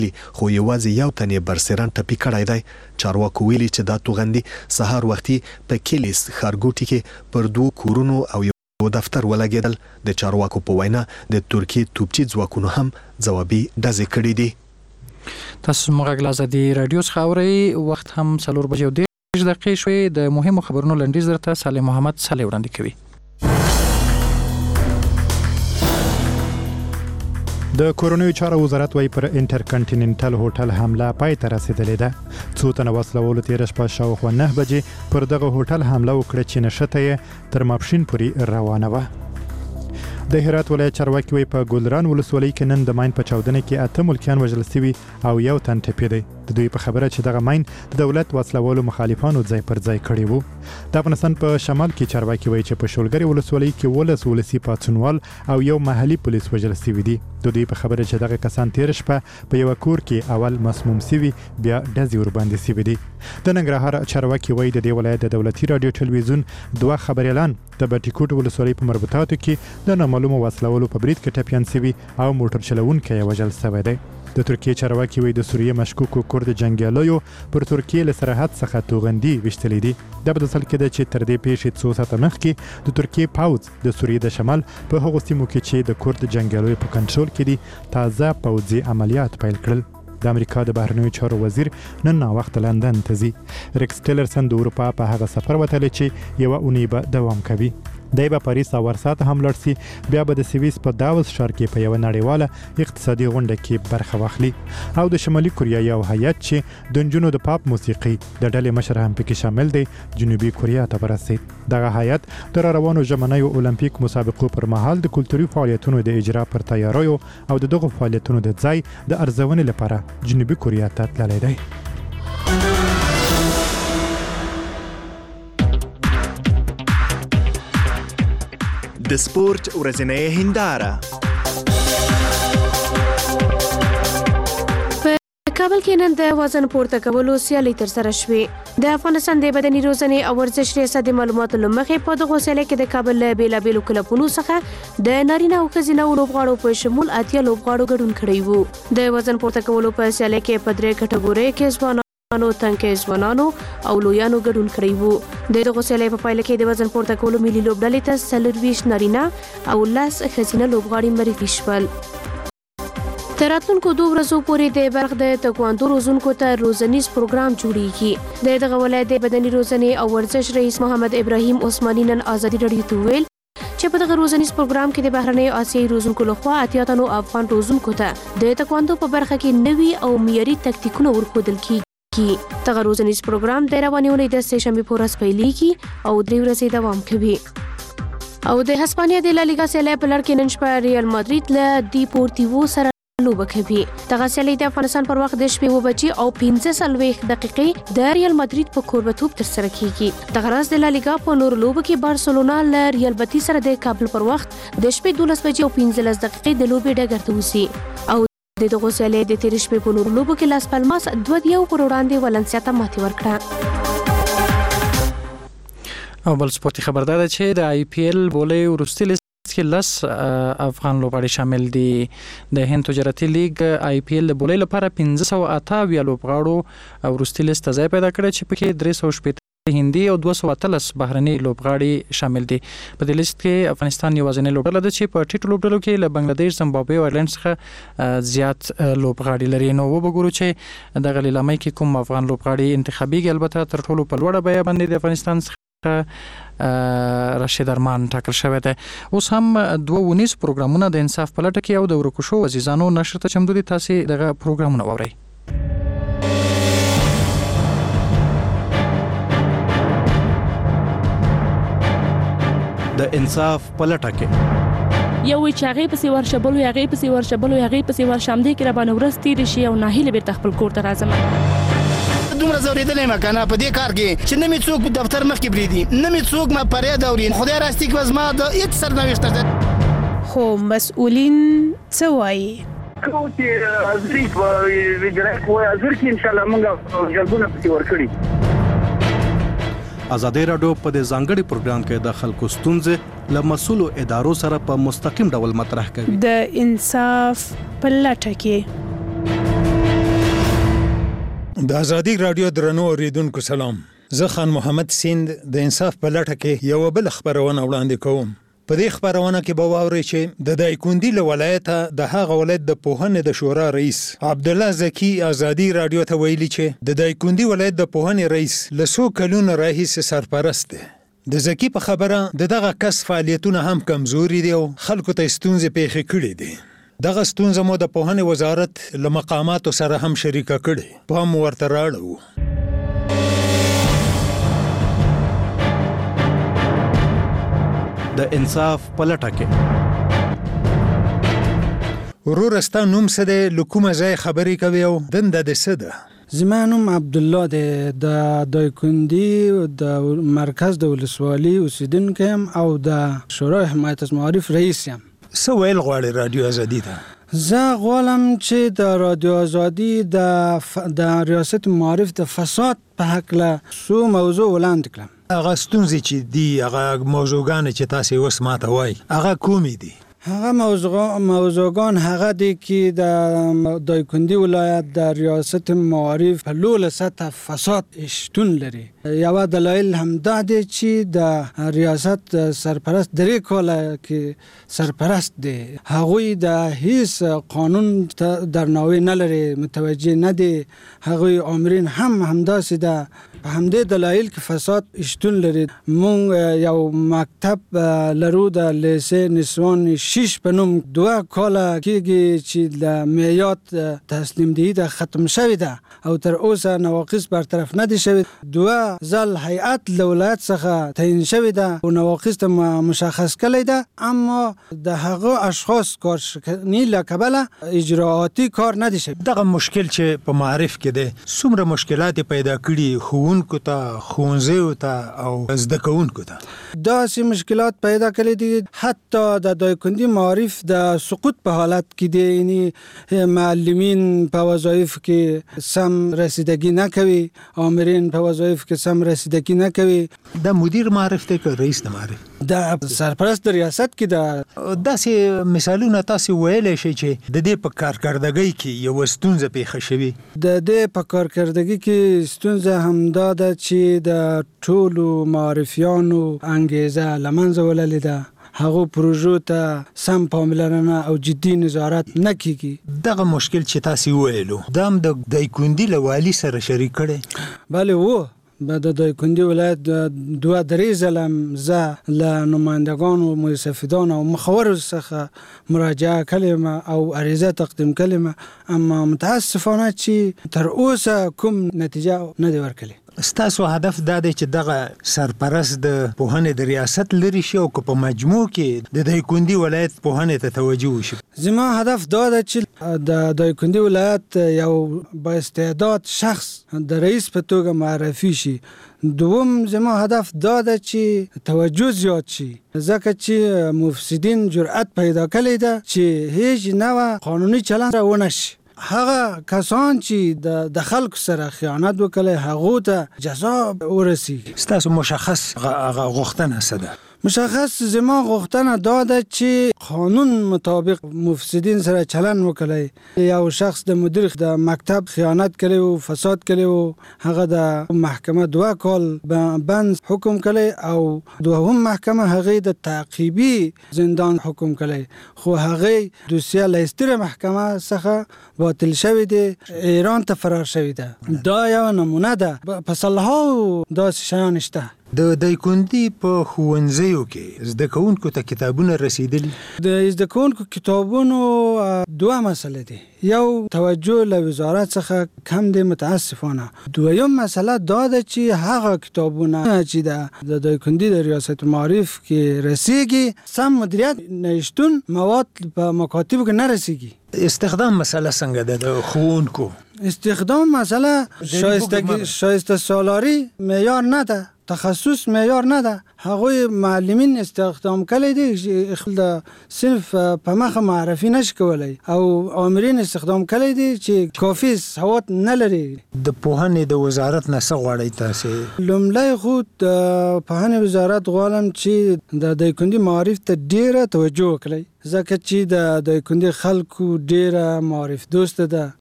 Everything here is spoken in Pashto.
خو یوازې یو تن یې برسېرن ټپي کړی دی. چارواکو ویلي چې دا توغندي سهار وختي په کلیس ښارګوټي کې پر 2 کورونو او یو دفتر ولګېدل. د چارواکو په وینا د ترکیې توپچي ځواکونو هم ځوابي ډزې کړې دي. تاسو موږ له ازادي رادیو څخه اورئ. وخت هم 4:10 دقیقې شوې. د مهمو خبرونو لنډیز درته صالح محمد صالح وړاندې کوي. د کورونوي چارو وزارت وايي پر انټرکنټیننټل هوټل حمله پای ته رسیدلې ده. څو تنه وسلوالو تېره شپه شاوخوا 9 بجې پر دغه هوټل حمله وکړه چې نښته یې تر ماپښین پورې روانه وه. د هرات ولایت چارواکي وايي په ګلران ولسوالۍ کې نن د ماین په چاودنه کې 8 ملکیان وژل شوي او یو تن ټپي دی. د دوی په خبره چې دغه ماین د دولت وسلوالو مخالفانو ځای پر ځای کړی وو. د افغانستان په شمال کې چارواکي وايي چې په شولګرې ولسوالۍ کې 12 ولسي پاڅونوال او یو محلي پولیس وژل شوي دي. د دوی په خبره چې دغه کسان تېره شپه په یو کور کې اول مسموم شوي بیا ډزې ورباندې شوي دي. د ننګرهار چارواکي وايي د دې ولایت د دولتي رادیو ټلویزیون 2 خبريالان د بټیکوټ ولسوالۍ په مربوطاتو کې د نامعلومو وسلوالو په برید کې ټپیان شوي او موټر چلوونکی یې وژل شوی دی. د ترکیې چارواکي وايي د سوریې مشکوکو کورد جنګیالیو پر ترکیې له سرحد څخه توغندي ویشتلې دي. دا په داسې کې ده چې تر دې پیښې څو ساعته مخکې د ترکیې پوځ د سوریې د شمال په هغو سیمو کې چې د کورد جنګیالیو په کنټرول کې دي تازه پوځي عملیات پیل کړل. د امریکا د بهرنیو چارو وزیر نن ناوخته لندن ته ځي. ریکس ټیلرسن د اروپا په هغه سفر وتلی چې یوه اونۍ به دوام کوي. دی به پاریس او ورسا هم لړ سي. بیا به د سویس په داوس ښار کې په یوه نړیواله اقتصادي غونډه کې برخه واخلي. او د شمالي کوریا یو هیات چې د نجونو د پاپ موسیقي د ډلې مشر هم پکې شامل دی جنوبي کوریا ته ورسید. دغه هیات د روانو ژمنیو اولمپیک مسابقو پر مهال د کلتوري فعالیتونو د اجرا پر تیاریو او د دغو فعالیتونو د ځای د ارزونې لپاره جنوبي کوریا ته تللی دی. د سپورت ورځنۍ هنداره. په کابل کې نن د وزن پورته کولو سیالۍ ترسره شوې. د افغانستان د بدني روزنې او ورزش ریاست د معلوماتو له مخې په دغو سیالۍ کې د کابل له بېلابېلو کلبونو څخه د نارینه او ښځینه لوبغاړو په شمول 80 لوبغاړو ګډون کړی وو. د وزن پورته کولو په سیالۍ کې په 3 کټګوریو کې ځوانانو، تنکي ځوانانو او لویانو ګډون کړی وو. د دغو سیالۍ په پایله کې د وزن پورته کولو ملي لوبډلې ته 24 نارینه او 10 ښځینه لوبغاړي معرفي شول. تر راتلونکو 2 ورځو پورې د بلخ د تکواندو روزونکو ته روزنیز پروګرام جوړیږي. د دغه ولایت د بدني روزنې او ورزش رئیس محمد ابراهیم عثماني نن ازادي رادیو ته ویل چې په دغه روزنیز پروګرام کې د بهرنیو آسیایي روزونکو لخوا 80 تنو افغان روزونکو ته د تکواندو په برخه کې نوي او معیاري تکتیکونه ورښودل کیږي. دغه روزنیز پروګرام د روانې اونۍ د سهشنبې په ورځ پیلېږي او 3 ورځې دوام کوي. او د هسپانیا د لالیګا سیالۍ په لړ کې نن شپه ریال مادرید له دیپورتیوو سره لوبه کوي. دغه سیالۍ د افغانستان پر وخت د شپې 9 او 15 دقیقې د ریال مادرید په کوربتوب ترسره کیږي. دغه ورځ د لالیګا په نور لوبه کې بارسلونا له ریال بتیس سره د کابل پر وخت د شپې 12 او 15 دقیقې د لوبې ډګر ته وځي. او د دغه سیالۍ د تېرې شپې په نور لوبو کې لاس پالماس 2-1 پر وړاندې ولنسیا ته ماتې ورکړه. او بل سپورتي خبر ده چې د آی پی ایل بولې وروستي لیست کې 10 افغان لوبغاړي شامل دي. د هند تجارتي لیګ آی پی ایل بولې لپاره 528 لوبغاړو وروستي لیست ته ځای پیدا کړی چې پکې 380 هندي او 213 بهرني لوبغاړي شامل دي. په دې لیست کې افغانستان یوازینی لوبډله ده چې په ټیټو لوبډلو کې له بنگلاديش، زمبابوې او ایرلند څخه زیات لوبغاړي لري. نو وګورو چې دغه لیلامۍ کې کوم افغان لوبغاړي انتخابیږي. البته تر ټولو په لوړه بیه باندې د افغانستان څخه رشید ارمان ټاکل شوی دی. اوس هم 2 ونیز پروګرامونه د انصاف په لټه کې او د ورکوشو عزیزانو نشر ته چمتو دي. تاسو دغه پروګرامونه واورئ. د انصاف په لټه کې یو چې هغه پسې ورشبلو هغه پسې ورشمدې کې را باندې ورس تیر شي او ناهیله بیرته خپل کور ته راځم. دومره زوریدلې ما کنه په دې کار کې چې نه می څوک دفتر مخ کې بریدي، نه می څوک ما پرې دورین. خدای راستي کې وزما د هیڅ سرنوشت ده. خو مسؤلین څه وایي؟ کو چې ازري په ویجرای کوی ازر کې ان شاء الله موږ جلبونه پسې ورکړي. ازادي رادیو په دې ځانګړي پروګرام کې د خلکو ستونزې له مسؤلو ادارو سره په مستقیم ډول مطرح کوي. د انصاف په لټه کې د ازادي رادیو درنو اوریدونکو سلام. زه خان محمد سیند د انصاف په لټه کې یو بل خبرونه وړاندې کوم. په دې خبرونه کې به واورئ چې د دایکنډي له ولایته د هغه ولایت د پوهنې د شورا رئیس عبدالله زکی ازادي رادیو ته ویلي چې د دایکنډي ولایت د پوهنې رئیس له څو کلونو راهیسې سرپرست دی. د زکی په خبره دغه کس فعالیتونه هم کمزوري دي او خلکو ته ستونزې پیښې کړې دي. دغه ستونزه مو د پوهنې وزارت له مقاماتو سره هم شریکه کړې، پام ورته راړو. د انصاف پلټه کې ورور ستا نوم څه دی؟ له کومه ځای خبرې کوي او دنده دې څه ده؟ زما نوم عبدالله دی، د دایکنډي د مرکز د ولسوالي اوسیدونکی یم او د شورای حمایت از معارف رئیس یم. څه ویل غواړې رادیو ازادي ته؟ زه غواړم چې د رادیو ازادي د ریاست معارف د فساد په هکله څو موضوع وړاندې کړم. هغه ستونزې چې دي، هغه موضوعګانې چې تاسې اوس ماته وایي، هغه کومې دي؟ هغه موضوعګان هغه دي چې د دایکنډي ولایت د ریاست معارف په لوړه سطح فساد شتون لري. یوه دلایل همدا دی چې د ریاست سرپرست درې کاله کې سرپرست دی، هغوی د هیڅ قانون ته درناوی نه لري، متوجه نه دي. هغوی آمرین هم همداسې ده. په همدې دلایل کې فساد شتون لري. مونږ یو مکتب لرو د لیسې نسوان 6 په نوم 2 کاله کېږي چې د معیات تسلیم دهي ده ختم شوې ده او تر اوسه نواقص برطرف نه دي شوې. 2 ځل هیئت له ولایت څخه تعیین شوې ده او نواقص ته مشخص کړی ده، اما د هغه اشخاص کارشکني له کبله اجراعاتي کار نه دي شوی. دغه مشکل چې په معارف کې دی څومره مشکلات پیدا کړي ښوونکو ته، ښوونځیو ته او زده کوونکو ته؟ داسې مشکلات پیدا کړي دي حتی د دایکنډي معارف د سقوط په حالت کې دي، یعنی معلمین په وظایف کې سم رسیدگی نه کوي، آمرین په وظایف کې سم رسیدگی نه کوي. د مدیر معرف دی که رئیس د معرف؟ د سرپرست د ریاست کې ده. داسې مثالونه تاسې ویلی شئ چې د دې په کارکردګۍ کې یوه ستونزه پیښه شوې؟ د دې په کارکردګۍ کې ستونزه همدا ده چې د ټولو معرفیانو انګیزه له منځه وړلې ده. هغو پروژو ته سم پاملرنه او جدي نظارت نه کیږي. دغه مشکل چې تاسې وویلو دا هم د دایکنډي له والي سره شریک کړی؟ بله و. د دایکنډي ولایت 2-3 ځله زه له نمایندگانو، مستفیدانو او مخورو څخه مراجعه کړې او عریضه تقدیم کړې، اما متاسفانه چې تر اوسه کوم نتیجه نه دی ورکړې. ستاسو هدف دا دی چې دغه سرپرست د پوهنې د ریاست لري شي او که په مجموع کې د دایکنډي ولایت پوهنې ته توجه وشي؟ زما هدف دا ده چې د دایکنډي ولایت یو با استعداد شخص د رئیس په توګه معرفي شي. دوم زما هدف دا ده چې توجه زیات شي، ځکه چې مفسدین جرأت پیدا کړی ده چې هیڅ نوع قانوني چلند را ونه شي. هغه کسان چې د خلکو سره خیانت وکړي هغو ته جزا ورسیږي. ستاسو مشخص غوښتنه څه ده؟ مشخص زما غوښتنه دا ده چې قانون مطابق مفسدین سره چلند وکړي. یو شخص د مدیر د مکتب خیانت کړي او فساد کړي او هغه د محکمه 2 کال بند حکم کړي او دوهم محکمه هغه د تعقیبی زندان حکم کړي، خو هغه دوسیه لیستره محکمه څخه باطل شوی دی، ایران ته فرار شوی ده. دا یو نمونه ده. په سلهاو داسې شیان شته. د دایکنډي په ښوونځیو کې زده کوونکو ته کتابونه رسیدلي؟ د زده کوونکو کتابونو 2 مسئله دي. یو توجه له وزارت څخه کم دی متاسفانه. دویم مسئله دا ده چې هغه کتابونه چې د دایکنډي د ریاست معارف کې رسیږي سم مدیریت نشتون مواد په مکاتبو کې نه رسیږي. استخدام مسئله څنګه ده د ښوونکو؟ استخدام مسئله شایسته سالاری معیار نه ده، تخصص معیار نه ده. هغوی معلمین استخدام کړی دي چې خپل صنف په مخه معرفي نشي کولی او آمرین استخدام کړی دي چې کافي سواد نه لري. د پوهنې د وزارت نه څه غواړئ تاسې؟ لومړی خو د پوهنې وزارت غواړم چې د دایکنډي معارف ته ډیره توجه وکړي، ځکه چې د دایکنډي خلکو ډیره معارف دوسته ده.